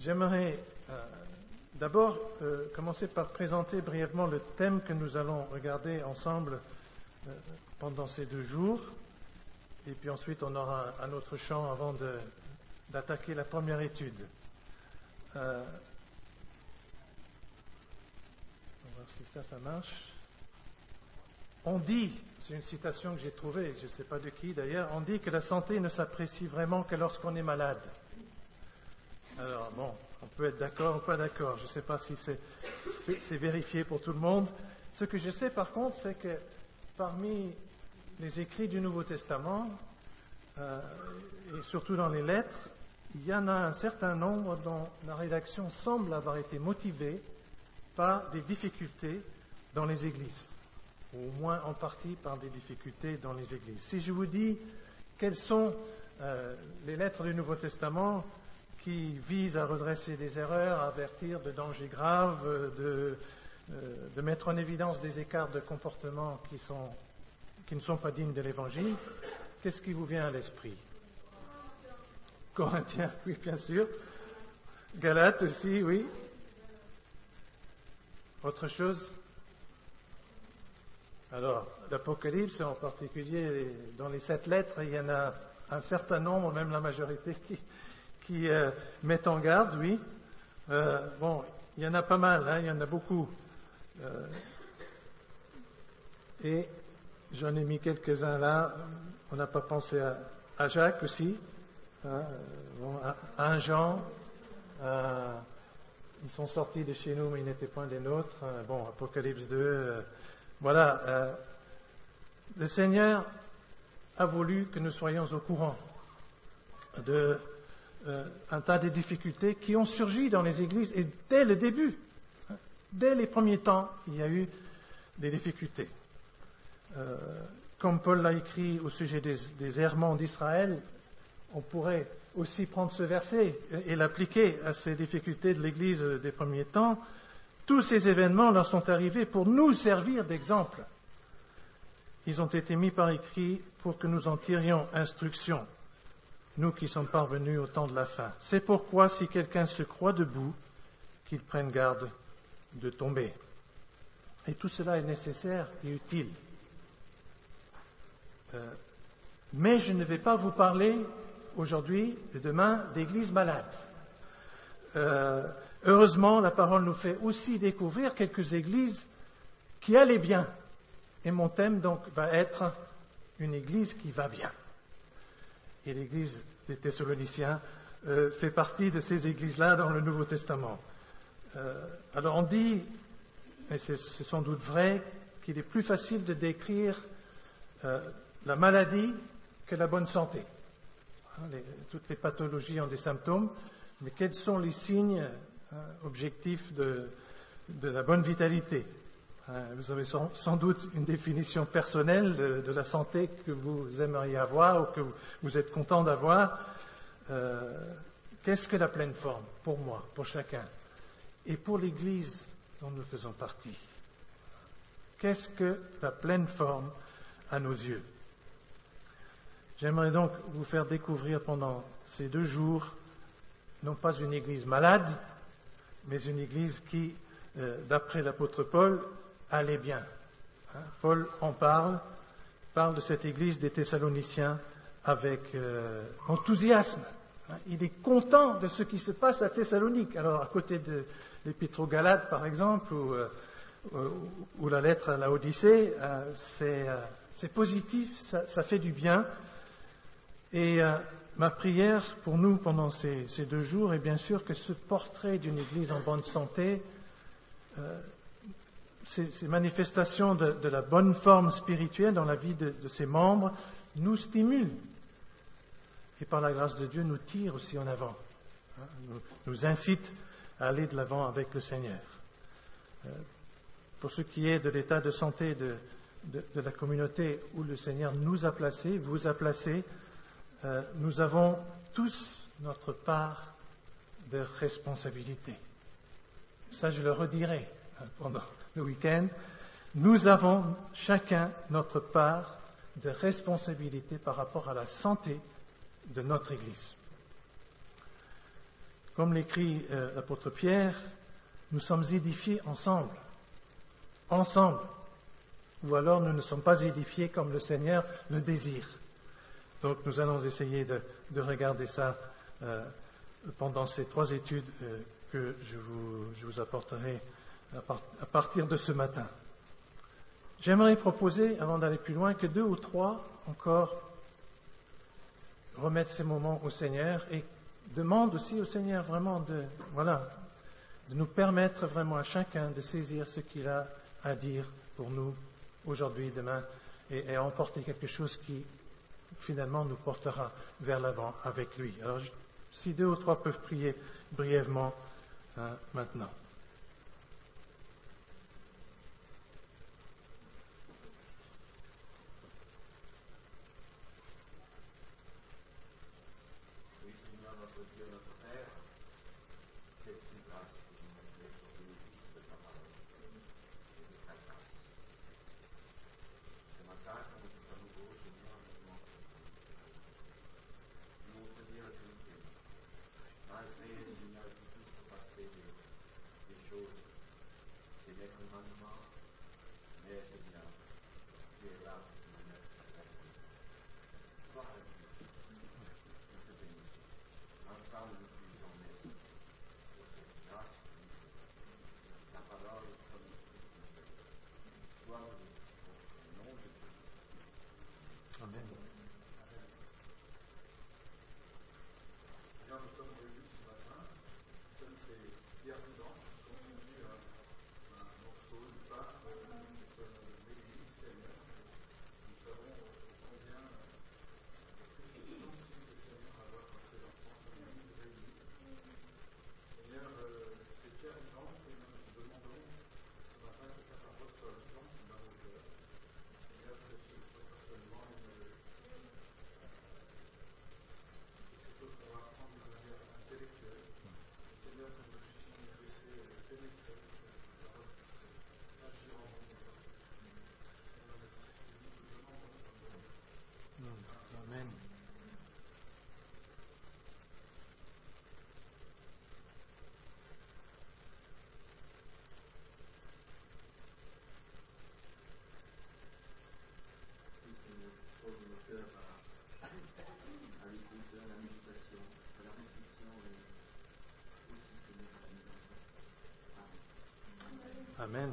J'aimerais d'abord commencer par présenter brièvement le thème que nous allons regarder ensemble pendant ces 2 jours. Et puis ensuite, on aura un autre chant avant d'attaquer la première étude. On va voir si ça marche. On dit, c'est une citation que j'ai trouvée, je ne sais pas de qui d'ailleurs, on dit que la santé ne s'apprécie vraiment que lorsqu'on est malade. Alors bon, on peut être d'accord ou pas d'accord, je ne sais pas si c'est vérifié pour tout le monde. Ce que je sais par contre, c'est que parmi les écrits du Nouveau Testament, et surtout dans les lettres, il y en a un certain nombre dont la rédaction semble avoir été motivée par des difficultés dans les églises, ou au moins en partie par des difficultés dans les églises. Si je vous dis quelles sont les lettres du Nouveau Testament qui visent à redresser des erreurs, à avertir de dangers graves, de mettre en évidence des écarts de comportement qui ne sont pas dignes de l'Évangile, qu'est-ce qui vous vient à l'esprit? Corinthiens, oui, bien sûr. Galates aussi, oui. Autre chose? Alors, l'Apocalypse, en particulier, dans les 7 lettres, il y en a un certain nombre, même la majorité, qui mettent en garde, oui. Bon, il y en a pas mal, hein, il y en a beaucoup. Et j'en ai mis quelques-uns là. On n'a pas pensé à Jacques aussi, hein, à 1 Jean. Ils sont sortis de chez nous, mais ils n'étaient point des nôtres. Bon, Apocalypse 2. Voilà. Le Seigneur a voulu que nous soyons au courant de un tas de difficultés qui ont surgi dans les églises. Et dès le début, dès les premiers temps, il y a eu des difficultés. Comme Paul l'a écrit au sujet des errements d'Israël, on pourrait aussi prendre ce verset et l'appliquer à ces difficultés de l'Église des premiers temps. Tous ces événements leur sont arrivés pour nous servir d'exemple. Ils ont été mis par écrit pour que nous en tirions instruction, nous qui sommes parvenus au temps de la fin. C'est pourquoi, si quelqu'un se croit debout, qu'il prenne garde de tomber. Et tout cela est nécessaire et utile. Mais je ne vais pas vous parler aujourd'hui et demain d'églises malades. Heureusement, la parole nous fait aussi découvrir quelques églises qui allaient bien. Et mon thème donc va être une église qui va bien. Et l'église des Thessaloniciens fait partie de ces églises-là dans le Nouveau Testament. Alors on dit, et c'est sans doute vrai, qu'il est plus facile de décrire la maladie que la bonne santé. Toutes les pathologies ont des symptômes, mais quels sont les signes objectifs de la bonne vitalité? Vous avez sans doute une définition personnelle de la santé que vous aimeriez avoir ou que vous êtes content d'avoir. Qu'est-ce que la pleine forme pour moi, pour chacun, et pour l'Église dont nous faisons partie? Qu'est-ce que la pleine forme à nos yeux? J'aimerais donc vous faire découvrir pendant ces 2 jours, non pas une église malade, mais une église qui, d'après l'apôtre Paul, allait bien. Paul en parle de cette église des Thessaloniciens avec enthousiasme. Il est content de ce qui se passe à Thessalonique. Alors, à côté de l'Épître aux Galates, par exemple, ou la lettre à la Odyssée, c'est positif, ça fait du bien. Et ma prière pour nous pendant ces 2 jours est bien sûr que ce portrait d'une Église en bonne santé, ces manifestations de la bonne forme spirituelle dans la vie de ses membres, nous stimulent et par la grâce de Dieu nous tirent aussi en avant, nous incitent à aller de l'avant avec le Seigneur. Pour ce qui est de l'état de santé de la communauté où le Seigneur nous a placés, vous a placés, nous avons tous notre part de responsabilité. Ça, je le redirai pendant le week-end. Nous avons chacun notre part de responsabilité par rapport à la santé de notre Église. Comme l'écrit l'apôtre Pierre, nous sommes édifiés ensemble. Ensemble. Ou alors nous ne sommes pas édifiés comme le Seigneur le désire. Donc nous allons essayer de regarder ça pendant ces 3 études que je vous apporterai à partir de ce matin. J'aimerais proposer, avant d'aller plus loin, que 2 ou 3 encore remettent ces moments au Seigneur et demandent aussi au Seigneur vraiment de nous permettre vraiment à chacun de saisir ce qu'il a à dire pour nous aujourd'hui, demain, et emporter quelque chose qui finalement nous portera vers l'avant avec lui. Alors, si 2 ou 3 peuvent prier brièvement maintenant. Amen.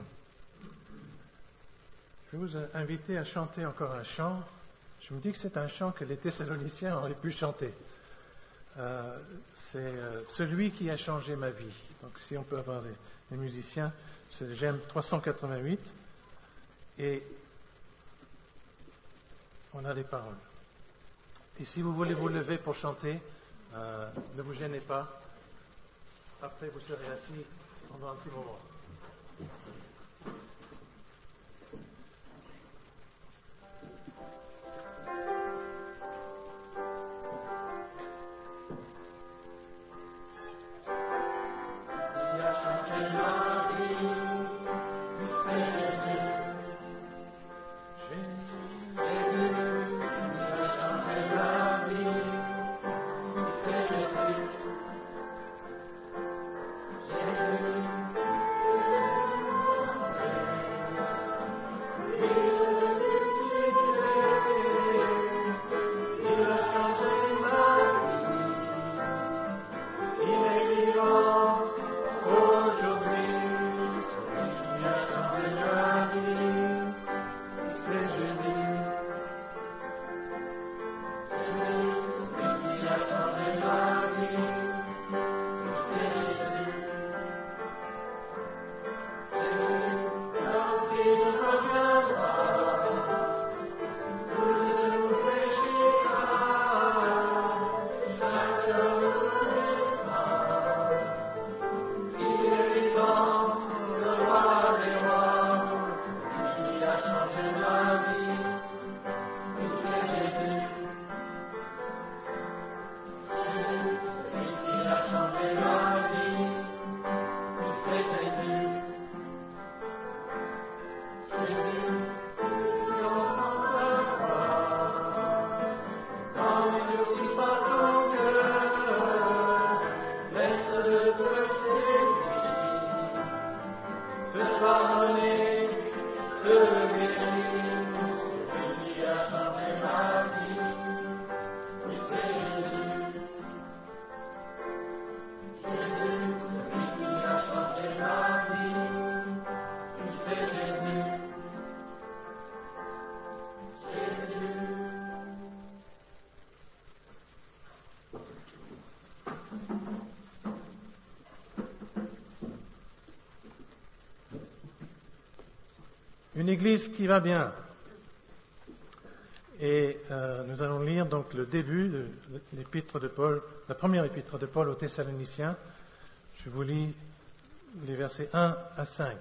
Je vais vous inviter à chanter encore un chant. Je me dis que c'est un chant que les Thessaloniciens auraient pu chanter. C'est celui qui a changé ma vie. Donc si on peut avoir les musiciens, c'est le GEM 388. Et on a les paroles. Et si vous voulez vous lever pour chanter, ne vous gênez pas. Après, vous serez assis pendant un petit moment. Une église qui va bien. Et nous allons lire donc le début de l'épître de Paul, la première épître de Paul aux Thessaloniciens. Je vous lis les versets 1 à 5.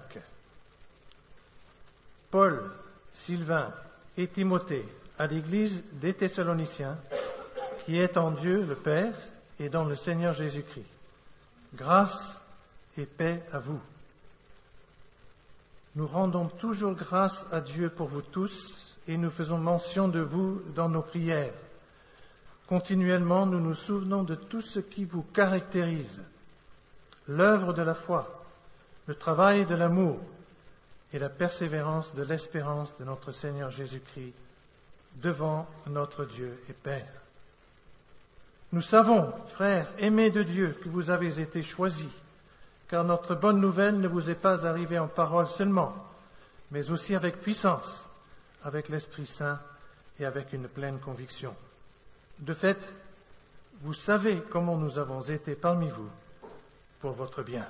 Paul, Sylvain et Timothée à l'église des Thessaloniciens, qui est en Dieu le Père et dans le Seigneur Jésus-Christ. Grâce et paix à vous. Nous rendons toujours grâce à Dieu pour vous tous et nous faisons mention de vous dans nos prières. Continuellement, nous nous souvenons de tout ce qui vous caractérise, l'œuvre de la foi, le travail de l'amour et la persévérance de l'espérance de notre Seigneur Jésus-Christ devant notre Dieu et Père. Nous savons, frères aimés de Dieu, que vous avez été choisis, car notre bonne nouvelle ne vous est pas arrivée en parole seulement, mais aussi avec puissance, avec l'Esprit Saint et avec une pleine conviction. De fait, vous savez comment nous avons été parmi vous pour votre bien.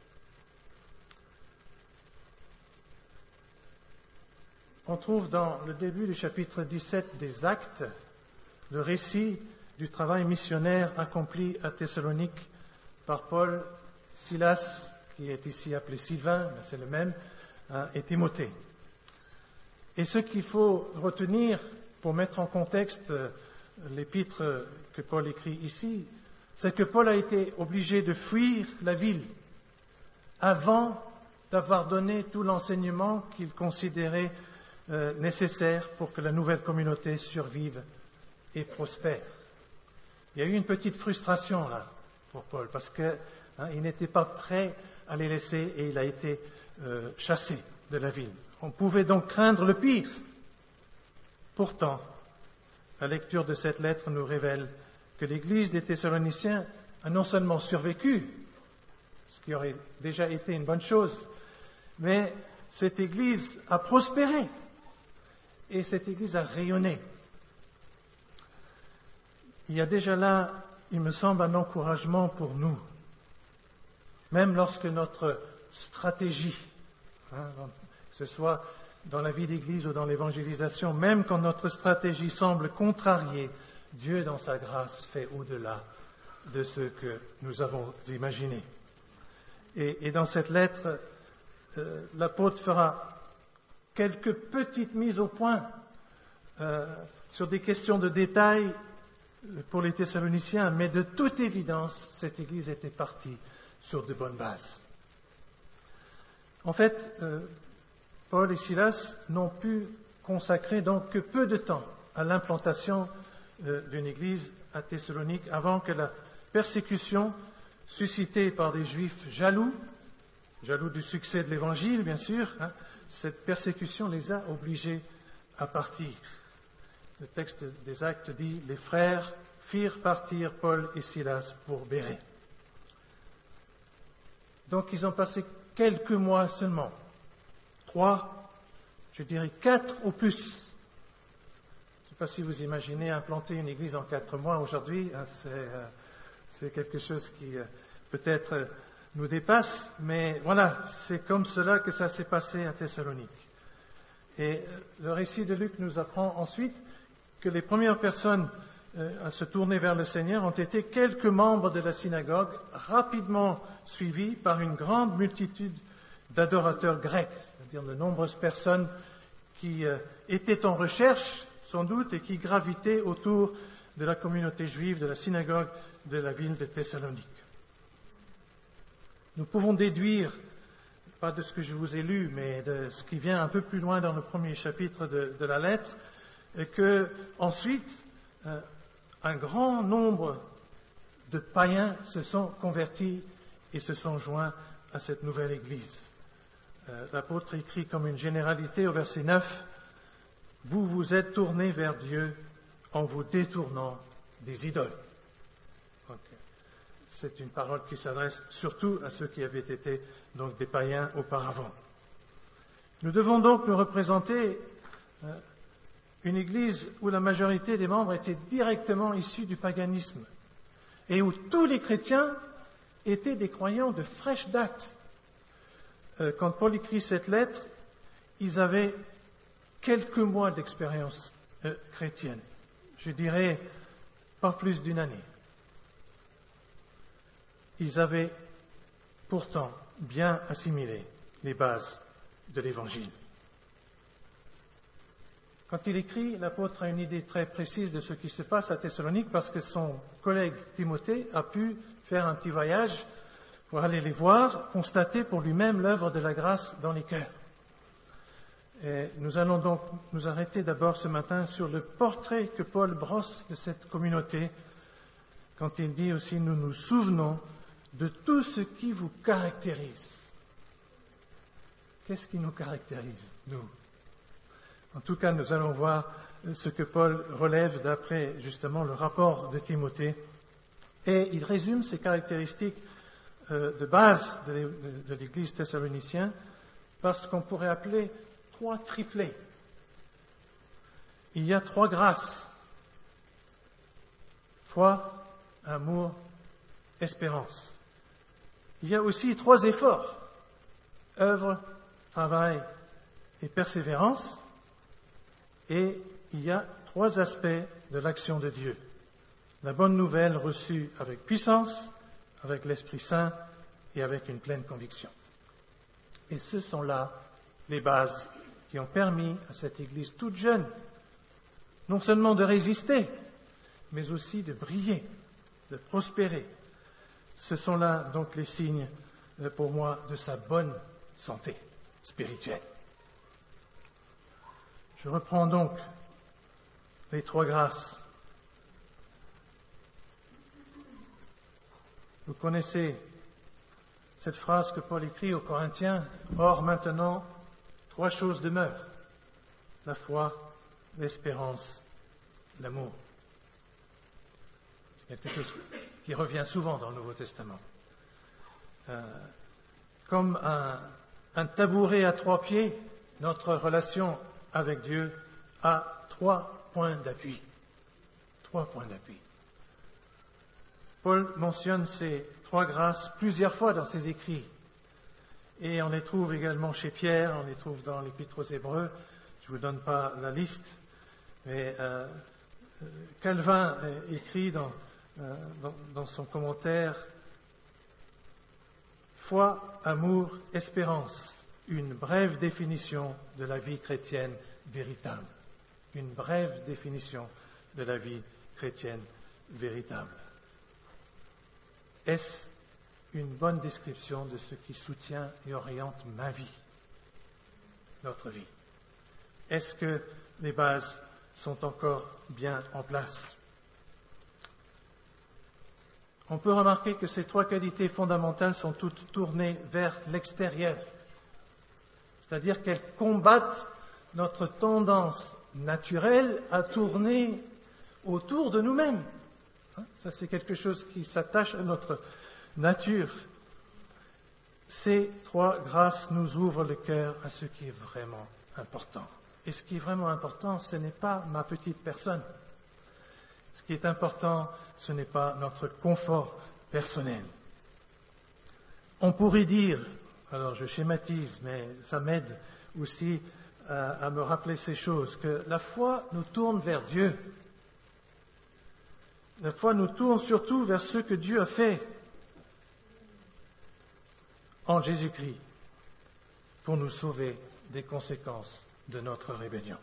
On trouve dans le début du chapitre 17 des Actes le récit du travail missionnaire accompli à Thessalonique par Paul, Silas, qui est ici appelé Sylvain, mais c'est le même, et Timothée. Et ce qu'il faut retenir pour mettre en contexte l'épître que Paul écrit ici, c'est que Paul a été obligé de fuir la ville avant d'avoir donné tout l'enseignement qu'il considérait nécessaire pour que la nouvelle communauté survive et prospère. Il y a eu une petite frustration là pour Paul parce qu'il n'était pas prêt à les laisser et il a été chassé de la ville. On pouvait donc craindre le pire. Pourtant, la lecture de cette lettre nous révèle que l'Église des Thessaloniciens a non seulement survécu, ce qui aurait déjà été une bonne chose, mais cette Église a prospéré et cette Église a rayonné. Il y a déjà là, il me semble, un encouragement pour nous, même lorsque notre stratégie, que ce soit dans la vie d'Église ou dans l'évangélisation, même quand notre stratégie semble contrariée, Dieu, dans sa grâce, fait au-delà de ce que nous avons imaginé. Et dans cette lettre, l'apôtre fera quelques petites mises au point sur des questions de détail pour les Thessaloniciens, mais de toute évidence, cette Église était partie sur de bonnes bases. En fait, Paul et Silas n'ont pu consacrer donc que peu de temps à l'implantation d'une Église à Thessalonique avant que la persécution suscitée par des Juifs jaloux du succès de l'Évangile, bien sûr, cette persécution les a obligés à partir. Le texte des Actes dit « Les frères firent partir Paul et Silas pour Bérée ». Donc ils ont passé quelques mois seulement, 3, je dirais 4 au plus. Je ne sais pas si vous imaginez implanter une église en 4 mois aujourd'hui, c'est quelque chose qui peut-être nous dépasse, mais voilà, c'est comme cela que ça s'est passé à Thessalonique. Et le récit de Luc nous apprend ensuite que les premières personnes à se tourner vers le Seigneur ont été quelques membres de la synagogue, rapidement suivis par une grande multitude d'adorateurs grecs, c'est-à-dire de nombreuses personnes qui étaient en recherche, sans doute, et qui gravitaient autour de la communauté juive, de la synagogue de la ville de Thessalonique. Nous pouvons déduire, pas de ce que je vous ai lu, mais de ce qui vient un peu plus loin dans le premier chapitre de la lettre, que ensuite, un grand nombre de païens se sont convertis et se sont joints à cette nouvelle Église. L'apôtre écrit comme une généralité au verset 9, « Vous vous êtes tournés vers Dieu en vous détournant des idoles. » Donc, c'est une parole qui s'adresse surtout à ceux qui avaient été donc des païens auparavant. Nous devons donc nous représenter une Église où la majorité des membres étaient directement issus du paganisme et où tous les chrétiens étaient des croyants de fraîche date. Quand Paul écrit cette lettre, ils avaient quelques mois d'expérience chrétienne. Je dirais pas plus d'une année. Ils avaient pourtant bien assimilé les bases de l'Évangile. Quand il écrit, l'apôtre a une idée très précise de ce qui se passe à Thessalonique parce que son collègue Timothée a pu faire un petit voyage pour aller les voir, constater pour lui-même l'œuvre de la grâce dans les cœurs. Et nous allons donc nous arrêter d'abord ce matin sur le portrait que Paul brosse de cette communauté quand il dit aussi « Nous nous souvenons de tout ce qui vous caractérise ». Qu'est-ce qui nous caractérise, nous? En tout cas, nous allons voir ce que Paul relève d'après justement le rapport de Timothée. Et il résume ces caractéristiques de base de l'Église thessalonicienne par ce qu'on pourrait appeler 3 triplés. Il y a 3 grâces. Foi, amour, espérance. Il y a aussi 3 efforts. Œuvre, travail et persévérance. Et il y a 3 aspects de l'action de Dieu. La bonne nouvelle reçue avec puissance, avec l'Esprit Saint et avec une pleine conviction. Et ce sont là les bases qui ont permis à cette Église toute jeune, non seulement de résister, mais aussi de briller, de prospérer. Ce sont là donc les signes, pour moi, de sa bonne santé spirituelle. Je reprends donc les 3 grâces. Vous connaissez cette phrase que Paul écrit aux Corinthiens, « Or maintenant, 3 choses demeurent, la foi, l'espérance, l'amour. » C'est quelque chose qui revient souvent dans le Nouveau Testament. Comme un tabouret à 3 pieds, notre relation avec Dieu a 3 points d'appui. 3 points d'appui. Paul mentionne ces 3 grâces plusieurs fois dans ses écrits. Et on les trouve également chez Pierre, on les trouve dans l'Épître aux Hébreux. Je ne vous donne pas la liste, mais Calvin écrit dans son commentaire « Foi, amour, espérance ». Une brève définition de la vie chrétienne véritable. Une brève définition de la vie chrétienne véritable. Est-ce une bonne description de ce qui soutient et oriente ma vie, notre vie? Est-ce que les bases sont encore bien en place? On peut remarquer que ces 3 qualités fondamentales sont toutes tournées vers l'extérieur. C'est-à-dire qu'elles combattent notre tendance naturelle à tourner autour de nous-mêmes. Ça, c'est quelque chose qui s'attache à notre nature. Ces 3 grâces nous ouvrent le cœur à ce qui est vraiment important. Et ce qui est vraiment important, ce n'est pas ma petite personne. Ce qui est important, ce n'est pas notre confort personnel. On pourrait dire, alors je schématise, mais ça m'aide aussi à me rappeler ces choses, que la foi nous tourne vers Dieu. La foi nous tourne surtout vers ce que Dieu a fait en Jésus-Christ pour nous sauver des conséquences de notre rébellion.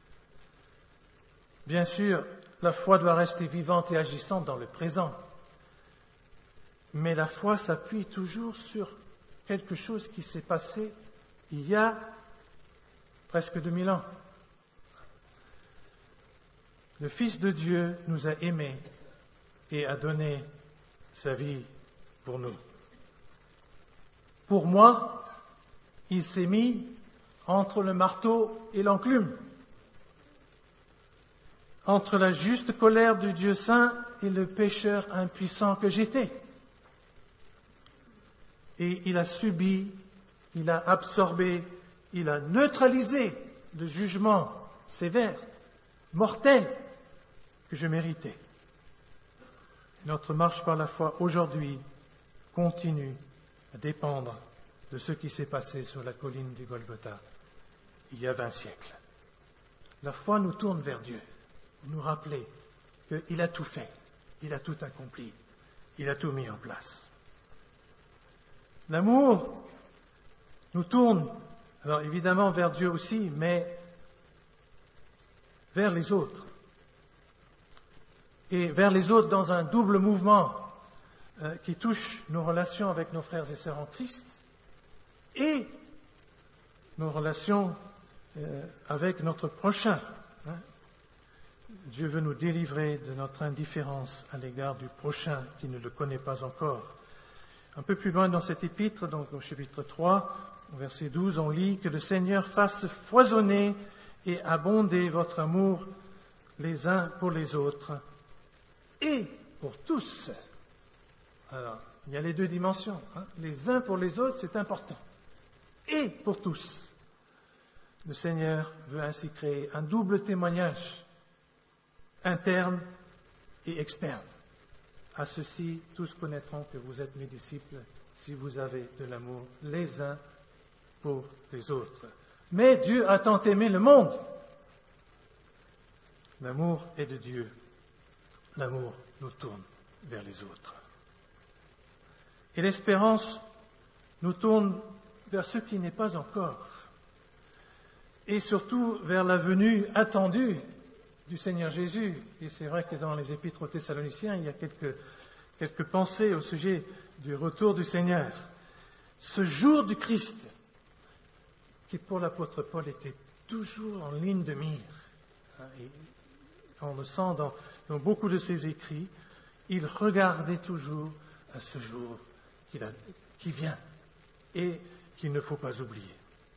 Bien sûr, la foi doit rester vivante et agissante dans le présent, mais la foi s'appuie toujours sur quelque chose qui s'est passé il y a presque 2000 ans. Le Fils de Dieu nous a aimés et a donné sa vie pour nous. Pour moi, il s'est mis entre le marteau et l'enclume, entre la juste colère du Dieu saint et le pécheur impuissant que j'étais. Et il a subi, il a absorbé, il a neutralisé le jugement sévère, mortel, que je méritais. Notre marche par la foi aujourd'hui continue à dépendre de ce qui s'est passé sur la colline du Golgotha. il y a 20 siècles. La foi nous tourne vers Dieu, nous rappeler qu'il a tout fait, il a tout accompli, il a tout mis en place. L'amour nous tourne, alors évidemment vers Dieu aussi, mais vers les autres. Et vers les autres dans un double mouvement qui touche nos relations avec nos frères et sœurs en Christ et nos relations avec notre prochain. Dieu veut nous délivrer de notre indifférence à l'égard du prochain qui ne le connaît pas encore. Un peu plus loin dans cet épître, donc au chapitre 3, au verset 12, on lit que le Seigneur fasse foisonner et abonder votre amour les uns pour les autres et pour tous. Alors, il y a les deux dimensions. Les uns pour les autres, c'est important. Et pour tous. Le Seigneur veut ainsi créer un double témoignage, interne et externe. À ceci, tous connaîtront que vous êtes mes disciples si vous avez de l'amour les uns pour les autres. Mais Dieu a tant aimé le monde. L'amour est de Dieu. L'amour nous tourne vers les autres. Et l'espérance nous tourne vers ce qui n'est pas encore. Et surtout vers la venue attendue du Seigneur Jésus. Et c'est vrai que dans les épîtres aux Thessaloniciens, il y a quelques pensées au sujet du retour du Seigneur. Ce jour du Christ, qui pour l'apôtre Paul était toujours en ligne de mire. Et on le sent dans beaucoup de ses écrits, il regardait toujours à ce jour qui vient et qu'il ne faut pas oublier.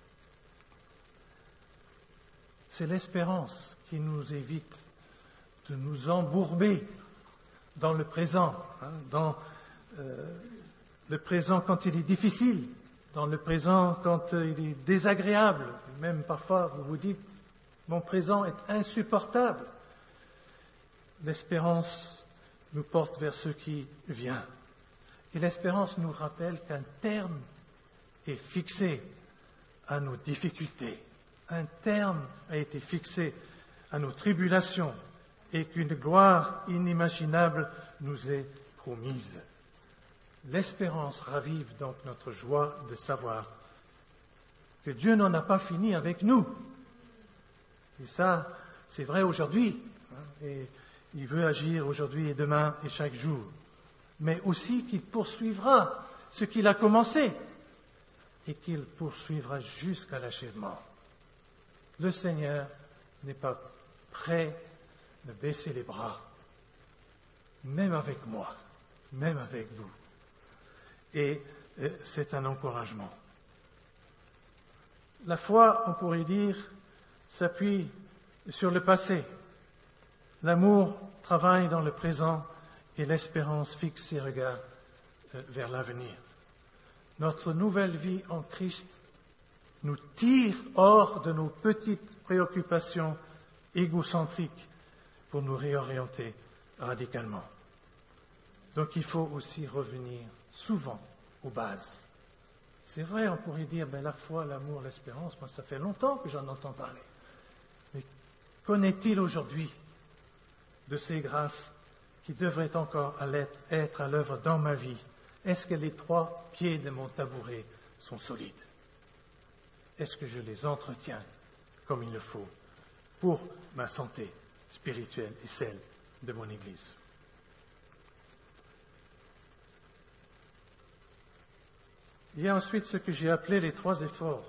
C'est l'espérance qui nous évite de nous embourber dans le présent, dans le présent quand il est difficile, dans le présent quand il est désagréable. Même parfois, vous vous dites, mon présent est insupportable. L'espérance nous porte vers ce qui vient. Et l'espérance nous rappelle qu'un terme est fixé à nos difficultés. Un terme a été fixé à nos tribulations et qu'une gloire inimaginable nous est promise. L'espérance ravive donc notre joie de savoir que Dieu n'en a pas fini avec nous. Et ça, c'est vrai aujourd'hui. Et il veut agir aujourd'hui et demain et chaque jour. Mais aussi qu'il poursuivra ce qu'il a commencé et qu'il poursuivra jusqu'à l'achèvement. Le Seigneur n'est pas prêt de baisser les bras, même avec moi, même avec vous. Et c'est un encouragement. La foi, on pourrait dire, s'appuie sur le passé. L'amour travaille dans le présent et l'espérance fixe ses regards vers l'avenir. Notre nouvelle vie en Christ nous tire hors de nos petites préoccupations égocentriques pour nous réorienter radicalement. Donc il faut aussi revenir souvent aux bases. C'est vrai, on pourrait dire, la foi, l'amour, l'espérance, moi ça fait longtemps que j'en entends parler. Mais qu'en est-il aujourd'hui de ces grâces qui devraient encore être à l'œuvre dans ma vie? Est-ce que les 3 pieds de mon tabouret sont solides? Est-ce que je les entretiens comme il le faut pour ma santé spirituelle et celle de mon Église? Il y a ensuite ce que j'ai appelé les 3 efforts.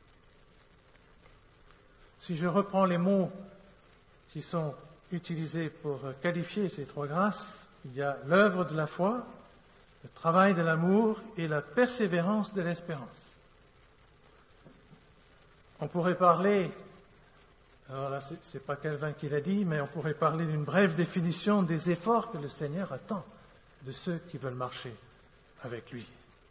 Si je reprends les mots qui sont utilisés pour qualifier ces 3 grâces, il y a l'œuvre de la foi, le travail de l'amour et la persévérance de l'espérance. On pourrait parler, alors là c'est pas Calvin qui l'a dit, mais on pourrait parler d'une brève définition des efforts que le Seigneur attend de ceux qui veulent marcher avec lui.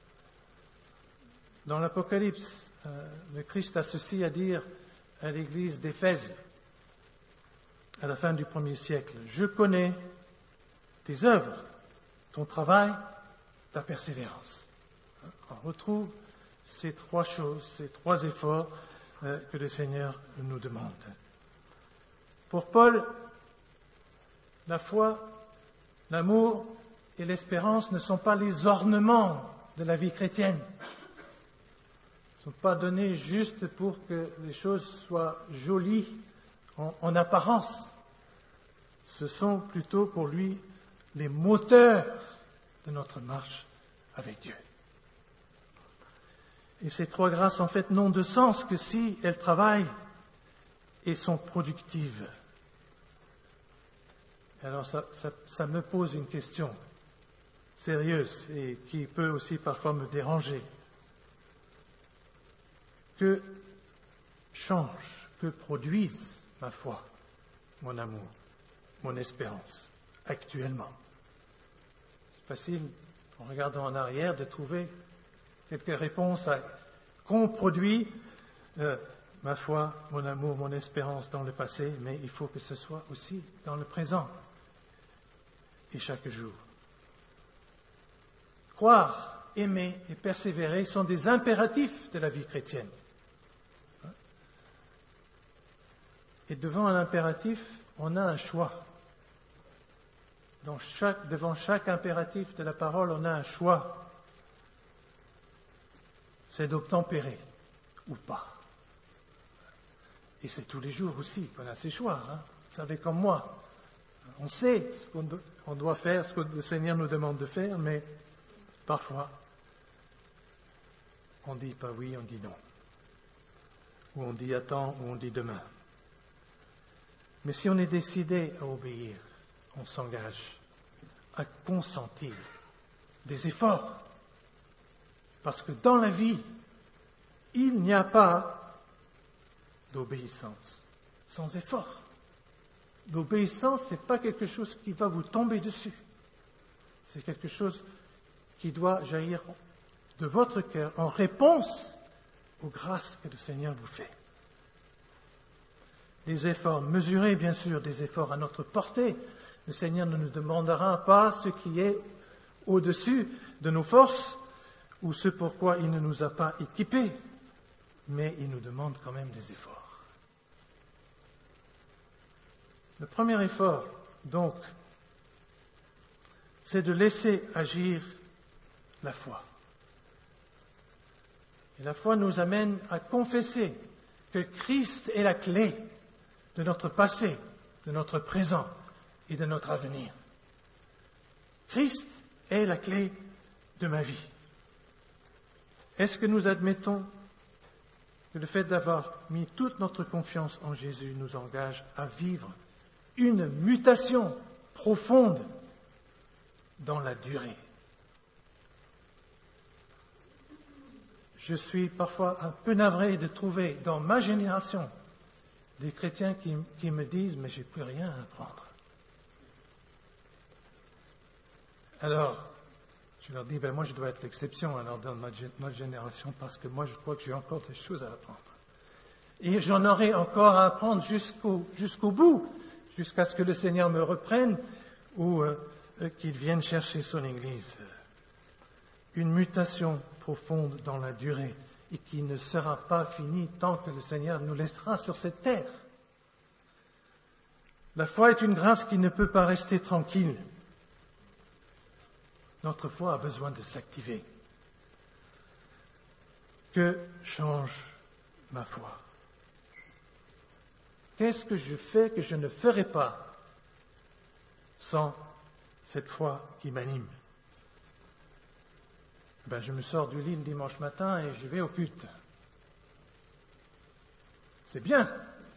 Dans l'Apocalypse, le Christ a ceci à dire à l'église d'Éphèse, à la fin du 1er siècle. Je connais tes œuvres, ton travail, ta persévérance. On retrouve ces 3 choses, ces 3 efforts que le Seigneur nous demande. Pour Paul, la foi, l'amour et l'espérance ne sont pas les ornements de la vie chrétienne. Ils ne sont pas donnés juste pour que les choses soient jolies en apparence. Ce sont plutôt pour lui les moteurs de notre marche avec Dieu. Et ces trois grâces, en fait, n'ont de sens que si elles travaillent et sont productives. Alors ça me pose une question sérieuse et qui peut aussi parfois me déranger. Que change, que produisent ma foi, mon amour, mon espérance, actuellement? C'est facile, en regardant en arrière, de trouver quelques réponses à qu'ont produit ma foi, mon amour, mon espérance dans le passé, mais il faut que ce soit aussi dans le présent et chaque jour. Croire, aimer et persévérer sont des impératifs de la vie chrétienne. Et devant un impératif, on a un choix. Devant chaque impératif de la parole, on a un choix. C'est d'obtempérer ou pas. Et c'est tous les jours aussi qu'on a ces choix. Vous savez comme moi. On sait ce qu'on doit faire, ce que le Seigneur nous demande de faire, mais parfois, on dit pas oui, on dit non. Ou on dit attends, ou on dit demain. Mais si on est décidé à obéir, on s'engage à consentir des efforts. Parce que dans la vie, il n'y a pas d'obéissance sans effort. L'obéissance, ce n'est pas quelque chose qui va vous tomber dessus. C'est quelque chose qui doit jaillir de votre cœur en réponse aux grâces que le Seigneur vous fait. Des efforts mesurés, bien sûr, des efforts à notre portée. Le Seigneur ne nous demandera pas ce qui est au-dessus de nos forces ou ce pourquoi il ne nous a pas équipés, mais il nous demande quand même des efforts. Le premier effort, donc, c'est de laisser agir la foi. Et la foi nous amène à confesser que Christ est la clé de notre passé, de notre présent et de notre avenir. Christ est la clé de ma vie. Est-ce que nous admettons que le fait d'avoir mis toute notre confiance en Jésus nous engage à vivre une mutation profonde dans la durée? Je suis parfois un peu navré de trouver dans ma génération des chrétiens qui me disent « mais j'ai plus rien à apprendre ». Alors, je leur dis « moi je dois être l'exception alors dans notre génération parce que moi je crois que j'ai encore des choses à apprendre. Et j'en aurai encore à apprendre jusqu'au bout, jusqu'à ce que le Seigneur me reprenne ou qu'il vienne chercher son Église. » Une mutation profonde dans la durée et qui ne sera pas finie tant que le Seigneur nous laissera sur cette terre. La foi est une grâce qui ne peut pas rester tranquille. Notre foi a besoin de s'activer. Que change ma foi? Qu'est-ce que je fais que je ne ferai pas sans cette foi qui m'anime? Je me sors du lit le dimanche matin et je vais au culte. C'est bien,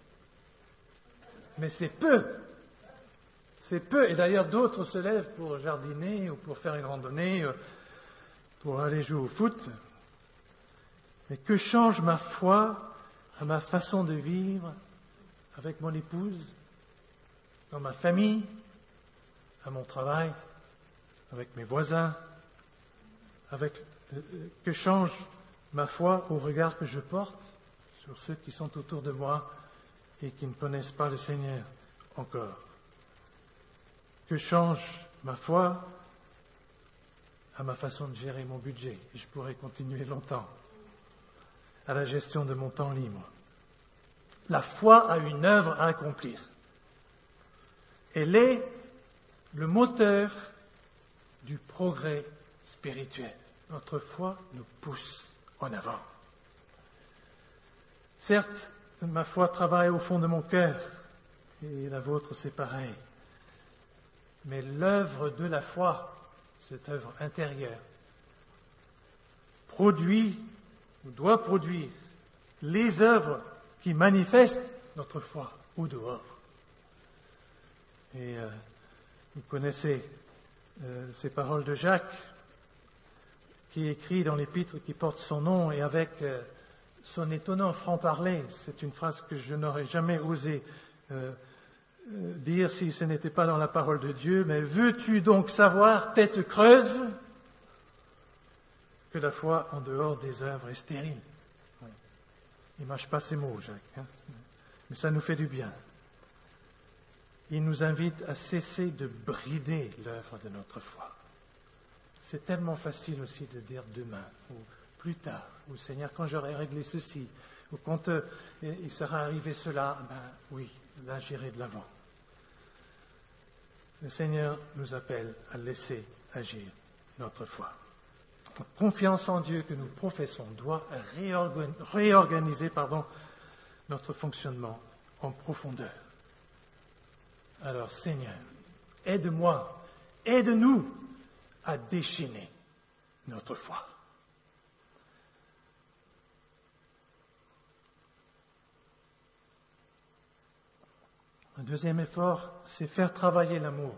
mais c'est peu. C'est peu. Et d'ailleurs, d'autres se lèvent pour jardiner ou pour faire une randonnée, pour aller jouer au foot. Mais que change ma foi à ma façon de vivre avec mon épouse, dans ma famille, à mon travail, avec mes voisins, que change ma foi au regard que je porte sur ceux qui sont autour de moi et qui ne connaissent pas le Seigneur encore. Que change ma foi à ma façon de gérer mon budget, et je pourrais continuer longtemps, à la gestion de mon temps libre, La foi a une œuvre à accomplir. Elle est le moteur du progrès spirituel. Notre foi nous pousse en avant. Certes, ma foi travaille au fond de mon cœur, et la vôtre c'est pareil. Mais l'œuvre de la foi, cette œuvre intérieure, produit ou doit produire les œuvres qui manifestent notre foi au dehors. Et vous connaissez ces paroles de Jacques, qui écrit dans l'épître qui porte son nom, et avec son étonnant franc-parler. C'est une phrase que je n'aurais jamais osé dire si ce n'était pas dans la parole de Dieu. Mais veux-tu donc savoir, tête creuse, que la foi en dehors des œuvres est stérile? Oui. Il ne mâche pas ses mots, Jacques, hein, mais ça nous fait du bien. Il nous invite à cesser de brider l'œuvre de notre foi. C'est tellement facile aussi de dire demain, ou plus tard, ou Seigneur, quand j'aurai réglé ceci, ou quand il sera arrivé cela, oui, là j'irai de l'avant. Le Seigneur nous appelle à laisser agir notre foi. La confiance en Dieu que nous professons doit réorganiser notre fonctionnement en profondeur. Alors Seigneur, aide-moi, aide-nous à déchaîner notre foi. Un deuxième effort, c'est faire travailler l'amour.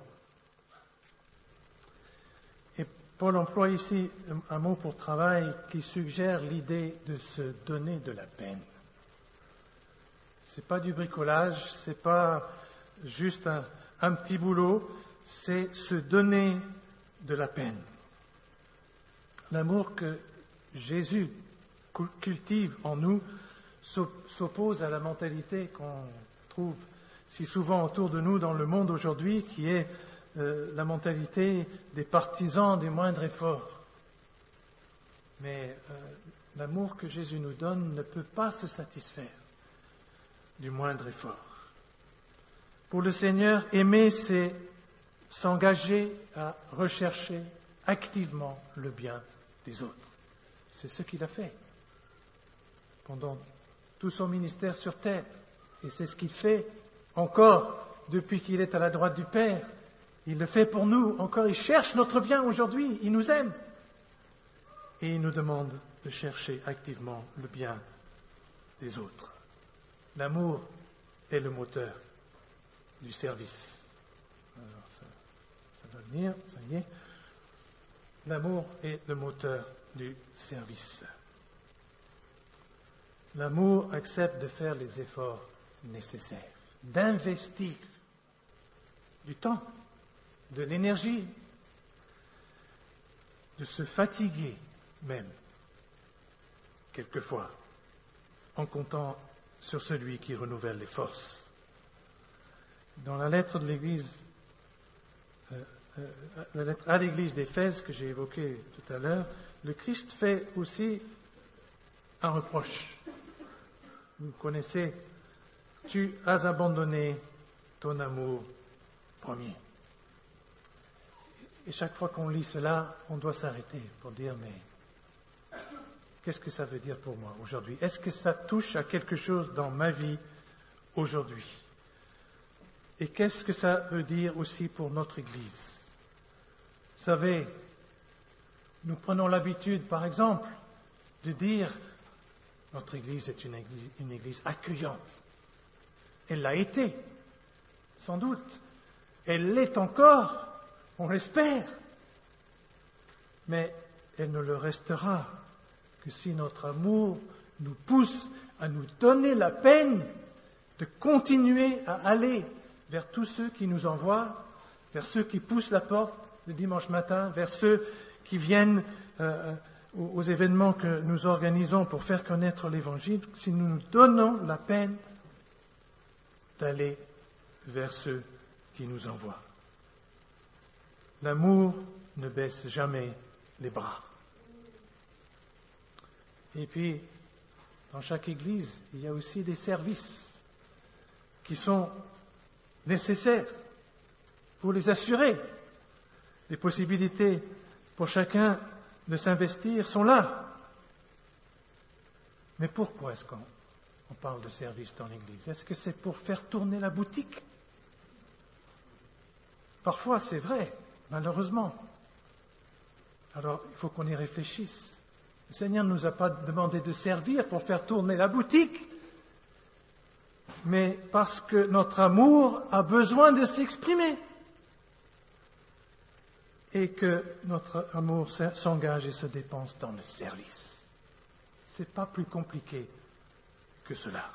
Et Paul emploie ici un mot pour travail qui suggère l'idée de se donner de la peine. C'est pas du bricolage, c'est pas juste un petit boulot, c'est se donner de la peine. L'amour que Jésus cultive en nous s'oppose à la mentalité qu'on trouve si souvent autour de nous dans le monde aujourd'hui, qui est la mentalité des partisans des moindres efforts. Mais l'amour que Jésus nous donne ne peut pas se satisfaire du moindre effort. Pour le Seigneur, aimer, c'est s'engager à rechercher activement le bien des autres. C'est ce qu'il a fait pendant tout son ministère sur terre. Et c'est ce qu'il fait encore depuis qu'il est à la droite du Père. Il le fait pour nous encore. Il cherche notre bien aujourd'hui. Il nous aime. Et il nous demande de chercher activement le bien des autres. L'amour est le moteur du service. Alors ça va venir, ça y est. L'amour est le moteur du service. L'amour accepte de faire les efforts nécessaires, d'investir du temps, de l'énergie, de se fatiguer même, quelquefois, en comptant sur celui qui renouvelle les forces. Dans la lettre de l'Église, la lettre à l'Église d'Éphèse que j'ai évoquée tout à l'heure, le Christ fait aussi un reproche. Vous connaissez, tu as abandonné ton amour premier. Et chaque fois qu'on lit cela, on doit s'arrêter pour dire, mais qu'est-ce que ça veut dire pour moi aujourd'hui? Est-ce que ça touche à quelque chose dans ma vie aujourd'hui? Et qu'est-ce que ça veut dire aussi pour notre Église? Vous savez, nous prenons l'habitude, par exemple, de dire notre Église est une Église accueillante. Elle l'a été, sans doute. Elle l'est encore, on l'espère. Mais elle ne le restera que si notre amour nous pousse à nous donner la peine de continuer à aller vers tous ceux qui nous envoient, vers ceux qui poussent la porte le dimanche matin, vers ceux qui viennent aux événements que nous organisons pour faire connaître l'Évangile, si nous nous donnons la peine d'aller vers ceux qui nous envoient. L'amour ne baisse jamais les bras. Et puis, dans chaque église, il y a aussi des services. qui sont nécessaires pour les assurer. Les possibilités pour chacun de s'investir sont là. Mais pourquoi est-ce qu'on parle de service dans l'Église? Est-ce que c'est pour faire tourner la boutique? Parfois, c'est vrai, malheureusement. Alors, il faut qu'on y réfléchisse. Le Seigneur ne nous a pas demandé de servir pour faire tourner la boutique, mais parce que notre amour a besoin de s'exprimer et que notre amour s'engage et se dépense dans le service. Ce n'est pas plus compliqué que cela.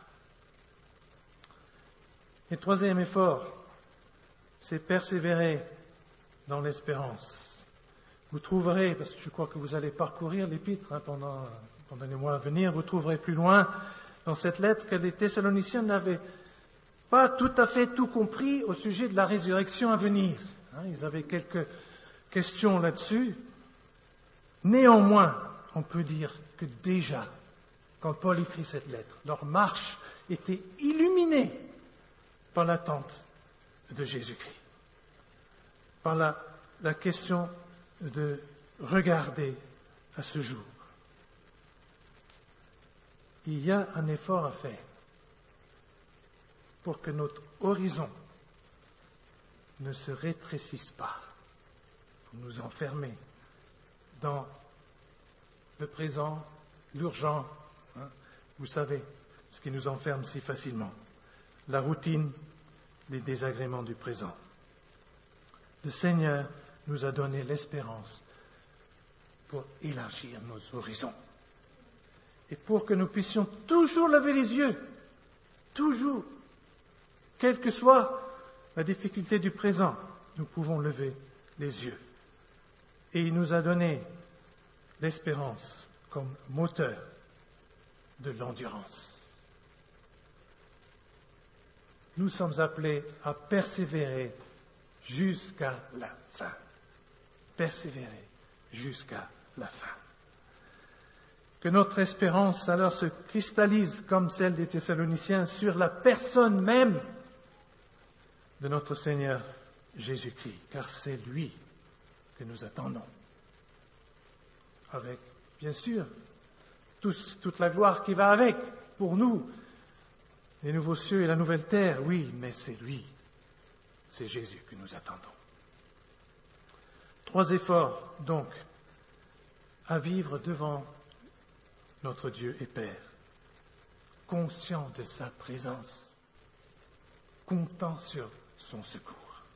Et troisième effort, c'est persévérer dans l'espérance. Vous trouverez, parce que je crois que vous allez parcourir l'épître pendant les mois à venir, vous trouverez plus loin dans cette lettre que les Thessaloniciens n'avaient pas tout à fait tout compris au sujet de la résurrection à venir. Ils avaient quelques questions là-dessus. Néanmoins, on peut dire que déjà, quand Paul écrit cette lettre, leur marche était illuminée par l'attente de Jésus-Christ, par la question de regarder à ce jour. Il y a un effort à faire pour que notre horizon ne se rétrécisse pas, pour nous enfermer dans le présent, l'urgent, vous savez, ce qui nous enferme si facilement, la routine, les désagréments du présent. Le Seigneur nous a donné l'espérance pour élargir nos horizons et pour que nous puissions toujours lever les yeux, toujours, quelle que soit la difficulté du présent, nous pouvons lever les yeux. Et il nous a donné l'espérance comme moteur de l'endurance. Nous sommes appelés à persévérer jusqu'à la fin. Persévérer jusqu'à la fin. Que notre espérance alors se cristallise comme celle des Thessaloniciens sur la personne même de notre Seigneur Jésus-Christ, car c'est lui que nous attendons. Avec, bien sûr, toute la gloire qui va avec, pour nous, les nouveaux cieux et la nouvelle terre, oui, mais c'est lui, c'est Jésus que nous attendons. 3 efforts, donc, à vivre devant notre Dieu et Père, conscient de sa présence, comptant sur son secours.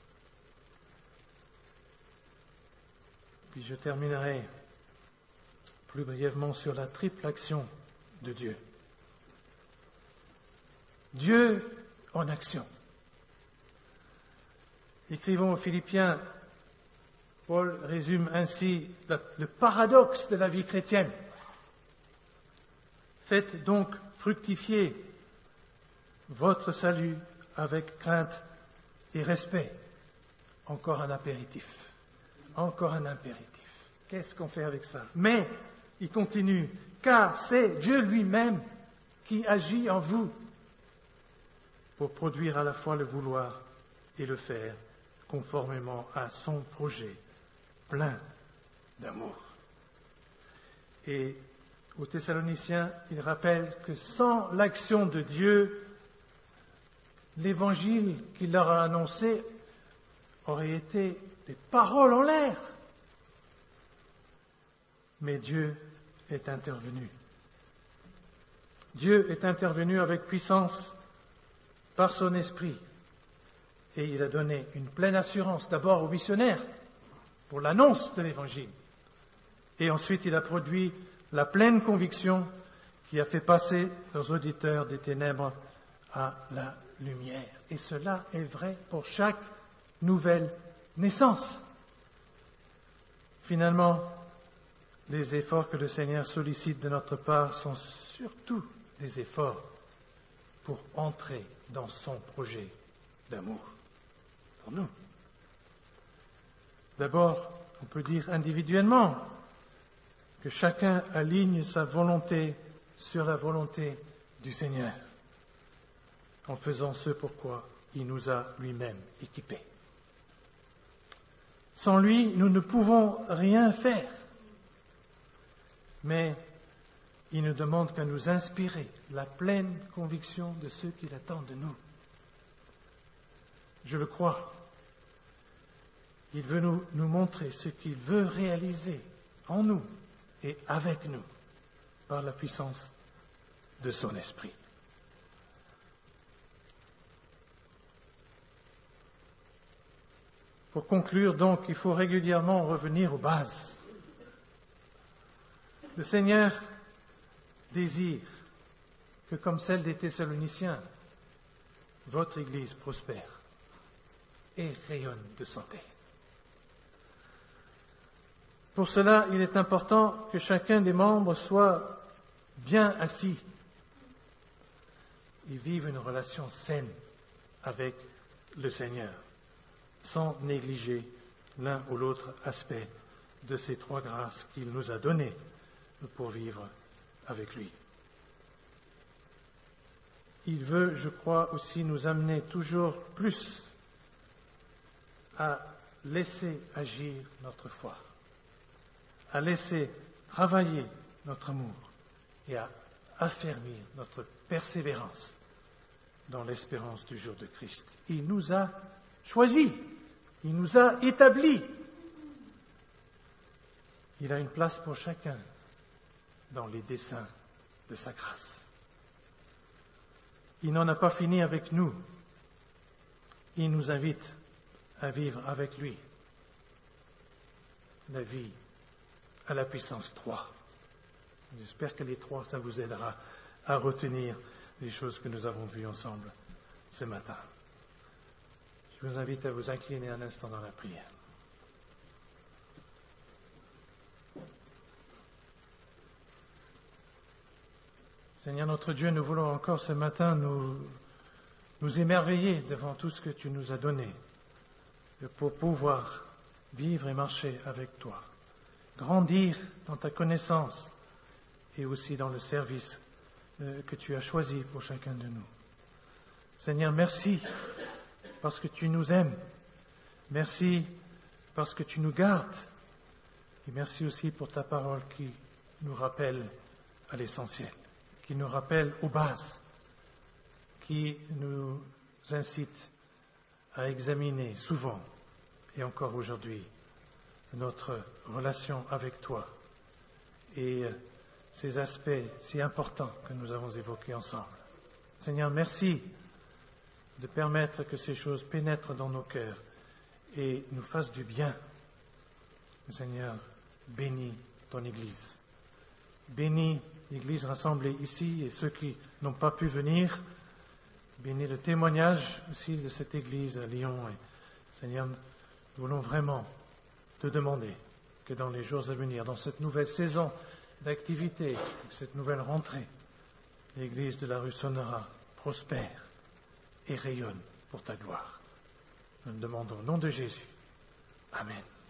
Puis je terminerai plus brièvement sur la triple action de Dieu. Dieu en action. Écrivons aux Philippiens, Paul résume ainsi le paradoxe de la vie chrétienne. Faites donc fructifier votre salut avec crainte et respect. Encore un impératif. Encore un impératif. Qu'est-ce qu'on fait avec ça? Mais, il continue, car c'est Dieu lui-même qui agit en vous pour produire à la fois le vouloir et le faire conformément à son projet plein d'amour. Et aux Thessaloniciens, il rappelle que sans l'action de Dieu, l'évangile qu'il leur a annoncé aurait été des paroles en l'air. Mais Dieu est intervenu. Dieu est intervenu avec puissance par son esprit. Et il a donné une pleine assurance d'abord aux missionnaires pour l'annonce de l'évangile. Et ensuite il a produit la pleine conviction qui a fait passer leurs auditeurs des ténèbres à la lumière. Et cela est vrai pour chaque nouvelle naissance. Finalement, les efforts que le Seigneur sollicite de notre part sont surtout des efforts pour entrer dans son projet d'amour pour nous. D'abord, on peut dire individuellement que chacun aligne sa volonté sur la volonté du Seigneur. en faisant ce pourquoi il nous a lui-même équipés. Sans lui, nous ne pouvons rien faire. Mais il ne demande qu'à nous inspirer la pleine conviction de ce qu'il attend de nous. Je le crois. Il veut nous montrer ce qu'il veut réaliser en nous et avec nous par la puissance de son esprit. Pour conclure, donc, il faut régulièrement revenir aux bases. Le Seigneur désire que, comme celle des Thessaloniciens, votre Église prospère et rayonne de santé. Pour cela, il est important que chacun des membres soit bien assis et vive une relation saine avec le Seigneur, sans négliger l'un ou l'autre aspect de ces trois grâces qu'il nous a données pour vivre avec lui. Il veut, je crois, aussi nous amener toujours plus à laisser agir notre foi, à laisser travailler notre amour et à affermir notre persévérance dans l'espérance du jour de Christ. Il nous a choisis, il nous a établis. Il a une place pour chacun dans les desseins de sa grâce. Il n'en a pas fini avec nous. Il nous invite à vivre avec lui la vie à la puissance 3. J'espère que les 3, ça vous aidera à retenir les choses que nous avons vues ensemble ce matin. Je vous invite à vous incliner un instant dans la prière. Seigneur notre Dieu, nous voulons encore ce matin nous émerveiller devant tout ce que tu nous as donné pour pouvoir vivre et marcher avec toi, grandir dans ta connaissance et aussi dans le service que tu as choisi pour chacun de nous. Seigneur, merci parce que tu nous aimes, merci parce que tu nous gardes et merci aussi pour ta parole qui nous rappelle à l'essentiel, qui nous rappelle aux bases, qui nous incite à examiner souvent et encore aujourd'hui notre relation avec toi et ces aspects si importants que nous avons évoqués ensemble. Seigneur, merci de permettre que ces choses pénètrent dans nos cœurs et nous fassent du bien. Seigneur, bénis ton Église. Bénis l'Église rassemblée ici et ceux qui n'ont pas pu venir. Bénis le témoignage aussi de cette Église à Lyon. Et, Seigneur, nous voulons vraiment te demander que dans les jours à venir, dans cette nouvelle saison d'activité, cette nouvelle rentrée, l'Église de la rue Sonnera prospère et rayonne pour ta gloire. Nous le demandons au nom de Jésus. Amen.